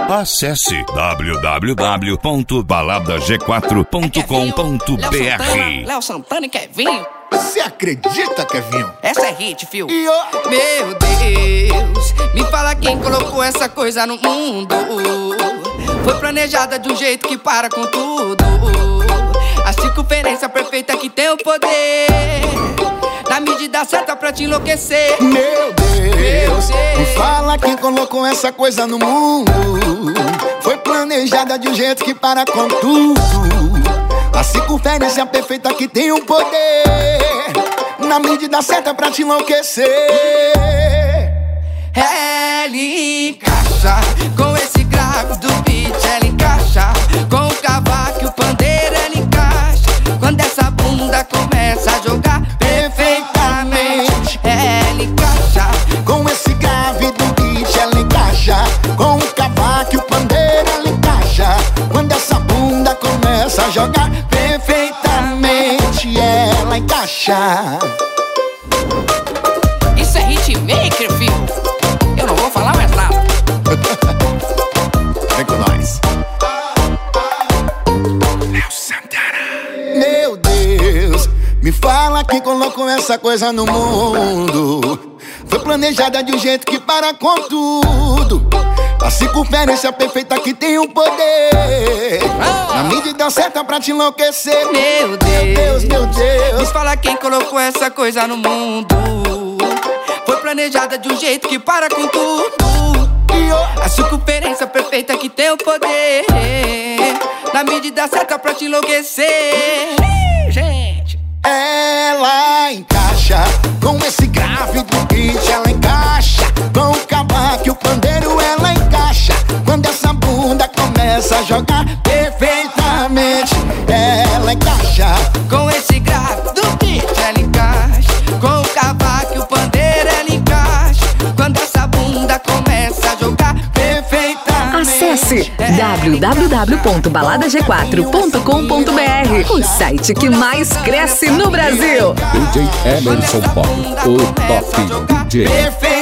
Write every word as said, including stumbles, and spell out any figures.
Acesse w w w ponto balada g quatro ponto com ponto b r. Léo Santana e Kevinho. Você acredita, Kevinho? Essa é hit, fio. E ó. Meu Deus, me fala quem colocou essa coisa no mundo. Foi planejada de um jeito que para com tudo. A circunferência perfeita que tem o poder, na medida certa pra te enlouquecer. Meu Deus, me fala quem colocou essa coisa no mundo. Foi planejada de um jeito que para com tudo. A circunferência perfeita que tem o poder, na medida certa pra te enlouquecer. Ela encaixa com esse grave do beat, ela encaixa com o cavaco e o pandeiro, ela encaixa quando essa bunda começa a jogar perfeitamente. Ela encaixa com esse grave do beat, ela encaixa com o cavaco e o pandeiro, ela encaixa quando essa bunda começa a jogar perfeitamente. Ela encaixa. Isso é hitmaker, filho. Eu não vou falar mais nada. Vem com nós. Léo Santana. Meu Deus, me fala quem colocou essa coisa no mundo. Foi planejada de um jeito que para com tudo. A circunferência perfeita que tem o poder, na medida certa pra te enlouquecer. Meu Deus, meu Deus. me fala quem colocou essa coisa no mundo. Foi planejada de um jeito que para com tudo. A circunferência perfeita que tem o poder, na medida certa pra te enlouquecer. Gente, ela encaixa com esse grave do beat, ela encaixa com o cavaco e o pandeiro, ela encaixa quando essa bunda começa a jogar perfeitamente. Ela encaixa com esse grave do beat, ela encaixa com o cavaco e o pandeiro, ela encaixa quando essa bunda começa a jogar perfeitamente. Acesse w w w ponto balada g quatro ponto com ponto b r, o site que mais cresce no Brasil. D J Emerson Pop, o top D J.